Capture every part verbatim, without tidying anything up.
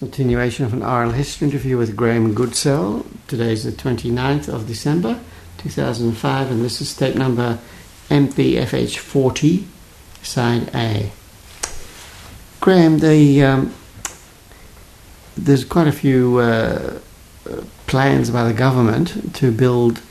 Continuation of an oral history interview with Graham Goodsell. Today is the twenty-ninth of December two thousand five, and this is tape number M P F H forty, side A. Graham, the, um, there's quite a few uh, plans by the government to build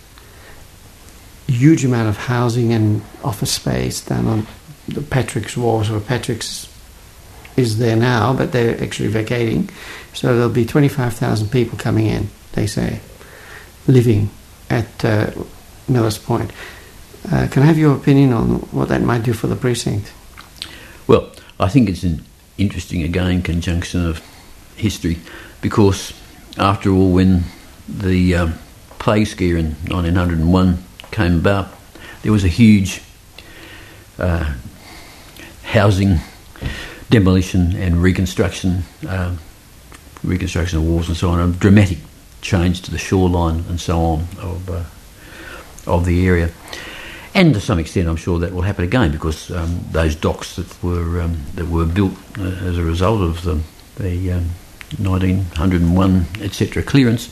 a huge amount of housing and office space down on the Patrick's Wharf, or Patrick's is there now, but they're actually vacating. So there'll be twenty-five thousand people coming in, they say, living at uh, Millers Point. Uh, can I have your opinion on what that might do for the precinct? Well, I think it's an interesting, again, conjunction of history, because after all, when the um, plague scare in nineteen oh one came about, there was a huge uh, housing demolition and reconstruction, uh, reconstruction of walls and so on, a dramatic change to the shoreline and so on of uh, of the area. And to some extent, I'm sure that will happen again, because um, those docks that were um, that were built uh, as a result of the, the um, nineteen oh one et cetera clearance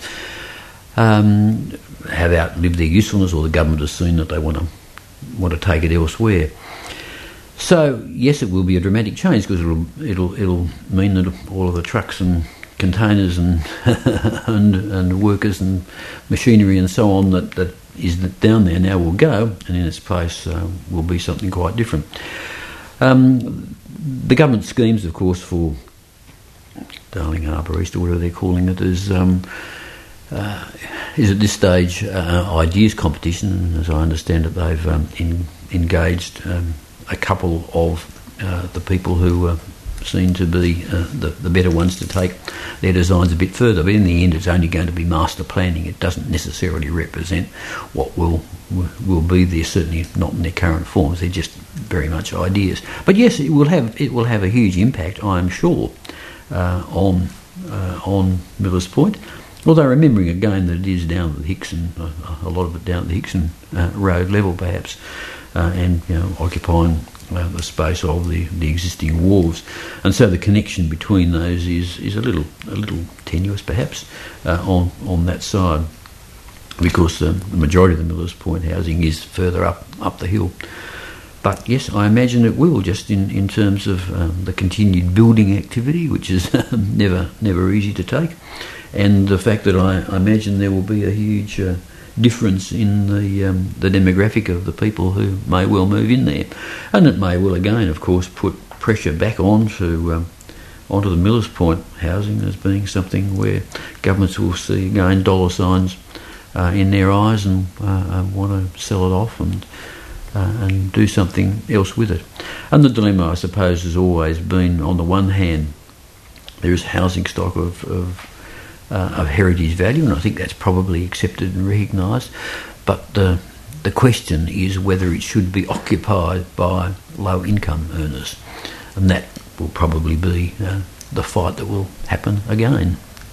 um, have outlived their usefulness, or the government has seen that they want to want to take it elsewhere. So yes, it will be a dramatic change, because it'll it'll it'll mean that all of the trucks and containers and and and workers and machinery and so on that, that is down there now will go, and in its place uh, will be something quite different. Um, the government schemes, of course, for Darling Harbour East, or whatever they're calling it, is um, uh, is at this stage uh, ideas competition, and as I understand it, they've um, in, engaged Um, a couple of uh, the people who uh, seem to be uh, the, the better ones to take their designs a bit further. But in the end, it's only going to be master planning. It doesn't necessarily represent what will will be there, certainly not in their current forms. They're just very much ideas. But yes, it will have it will have a huge impact, I am sure, uh, on uh, on Millers Point. Although remembering again that it is down at the Hickson, uh, a lot of it down at the Hickson uh, road level perhaps, uh, and you know, occupying uh, the space of the, the existing wharves, and so the connection between those is, is a little a little tenuous perhaps uh, on on that side, because um, the majority of the Millers Point housing is further up up the hill. But yes, I imagine it will, just in, in terms of um, the continued building activity, which is never never easy to take. And the fact that I, I imagine there will be a huge uh, difference in the um, the demographic of the people who may well move in there, and it may well again, of course, put pressure back onto um, onto the Millers Point housing as being something where governments will see again dollar signs uh, in their eyes and uh, want to sell it off and uh, and do something else with it. And the dilemma, I suppose, has always been, on the one hand, there is housing stock of, of Uh, of heritage value, and I think that's probably accepted and recognised, but the the question is whether it should be occupied by low income earners, and that will probably be uh, the fight that will happen again.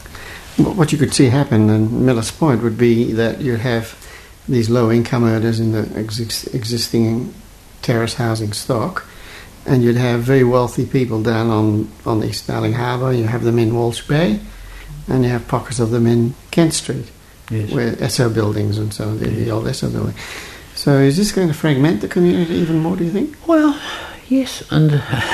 What you could see happen in Millers Point would be that you'd have these low income earners in the ex- existing terrace housing stock, and you'd have very wealthy people down on, on East Darling Harbour. You have them in Walsh Bay, and you have pockets of them in Kent Street, yes, where Esso buildings and so on, the, the old Esso building. So is this going to fragment the community even more, do you think? Well, yes, and,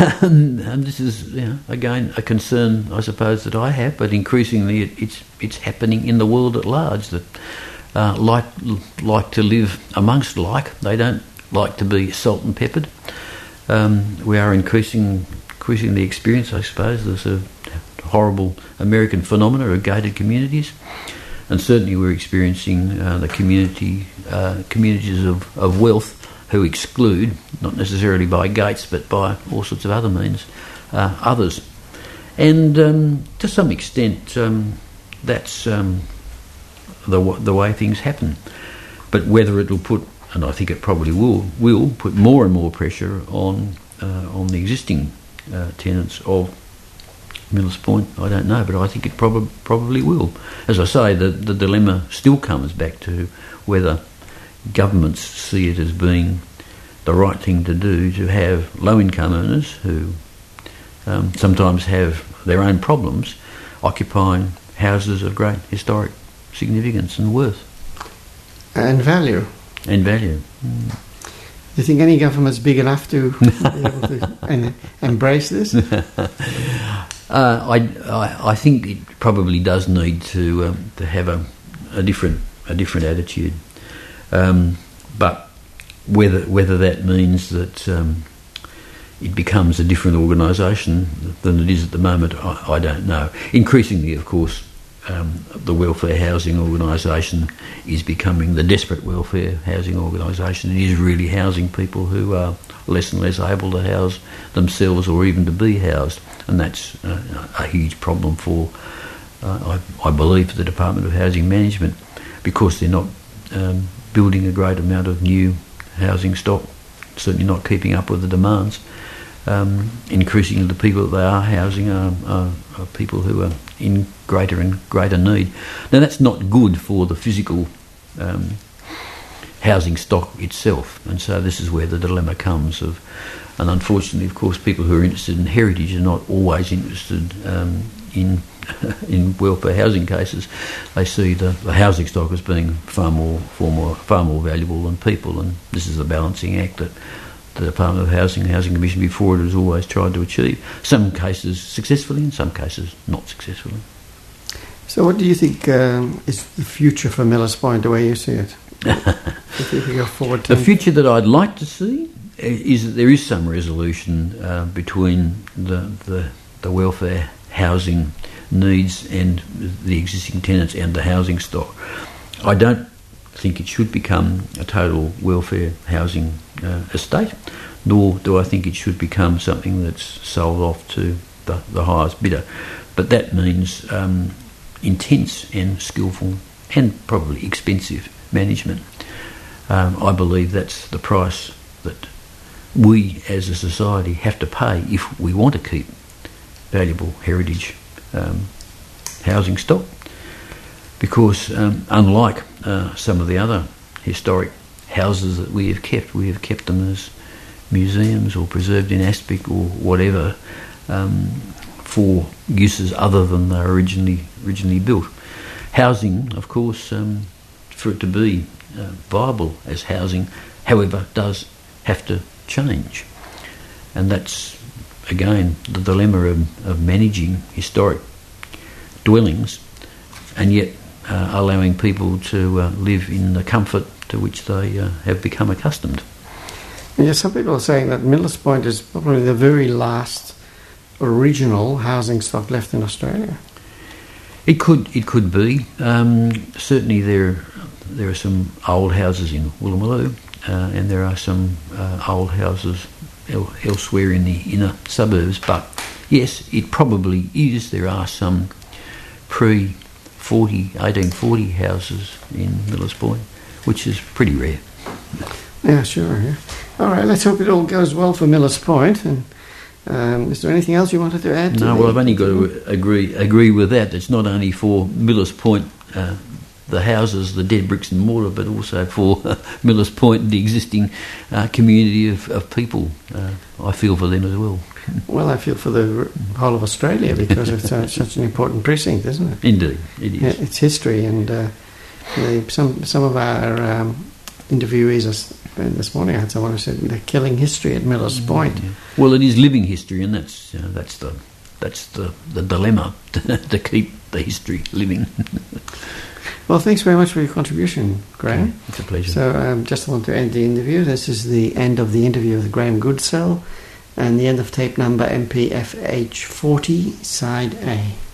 and this is, you know, again, a concern, I suppose, that I have, but increasingly it, it's it's happening in the world at large, that uh, like like to live amongst like. They don't like to be salt and peppered. Um, we are increasing, increasing the experience, I suppose, there's a horrible American phenomena of gated communities, and certainly we're experiencing uh, the community uh, communities of, of wealth who exclude, not necessarily by gates but by all sorts of other means, uh, others. And um, to some extent um, that's um, the, the way things happen. But whether it will put, and I think it probably will, will put more and more pressure on, uh, on the existing uh, tenants of Millers Point, I don't know, but I think it prob- probably will. As I say, the, the dilemma still comes back to whether governments see it as being the right thing to do to have low-income earners who um, sometimes have their own problems, occupying houses of great historic significance and worth. And value. And value. Mm. Do you think any government's big enough to be able to en- embrace this? uh, I, I I think it probably does need to um, to have a, a different a different attitude, um, but whether whether that means that um, it becomes a different organisation than it is at the moment, I, I don't know. Increasingly, of course, um, the welfare housing organisation is becoming the desperate welfare housing organisation. It is really housing people who are less and less able to house themselves or even to be housed, and that's uh, a huge problem for, uh, I, I believe, for the Department of Housing Management, because they're not um, building a great amount of new housing stock, certainly not keeping up with the demands. Um, increasingly, the people that they are housing are, are, are people who are in greater and greater need. Now, that's not good for the physical um, housing stock itself, and so this is where the dilemma comes of, and unfortunately, of course, people who are interested in heritage are not always interested um, in in welfare housing cases. They see the, the housing stock as being far more, far more, far more valuable than people, and this is the balancing act that the Department of Housing and Housing Commission before it has always tried to achieve. Some cases successfully, in some cases not successfully. So what do you think um, is the future for Millers Point, the way you see it? If you go forward to the future that I'd like to see is that there is some resolution uh, between the, the, the welfare housing needs and the existing tenants and the housing stock. I don't think it should become a total welfare housing uh, estate, nor do I think it should become something that's sold off to the, the highest bidder. But that means um, intense and skillful and probably expensive management. Um, I believe that's the price that we as a society have to pay if we want to keep valuable heritage um, housing stock, because um, unlike uh, some of the other historic houses that we have kept, we have kept them as museums or preserved in aspic or whatever um, for uses other than they were originally originally built. Housing, of course, um, for it to be uh, viable as housing, however, does have to change, and that's again the dilemma of, of managing historic dwellings and yet uh, allowing people to uh, live in the comfort to which they uh, have become accustomed. And yeah, some people are saying that Millers Point is probably the very last original housing stock left in Australia. It could it could be. Um, certainly there there are some old houses in Woolloomooloo, uh, and there are some uh, old houses el- elsewhere in the inner suburbs, but yes, it probably is. There are some pre eighteen forty houses in Millers Point, which is pretty rare. Yeah, sure. Yeah. All right, let's hope it all goes well for Millers Point. And um, is there anything else you wanted to add? To no, the, well, I've only got to agree agree with that. It's not only for Millers Point, uh, the houses, the dead bricks and mortar, but also for uh, Millers Point, the existing uh, community of, of people. Uh, I feel for them as well. Well, I feel for the whole of Australia because it's uh, such an important precinct, isn't it? Indeed, it is. Yeah, it's history, and uh, the, some some of our um, interviewees are, uh, this morning I had someone who said they're killing history at Millers Point. Yeah. Well, it is living history, and that's you know, that's the that's the, the dilemma to, to keep the history living. Well, thanks very much for your contribution, Graham. Okay, it's a pleasure. So, um, just want to end the interview. This is the end of the interview with Graham Goodsell, and the end of tape number M P F H forty, side A.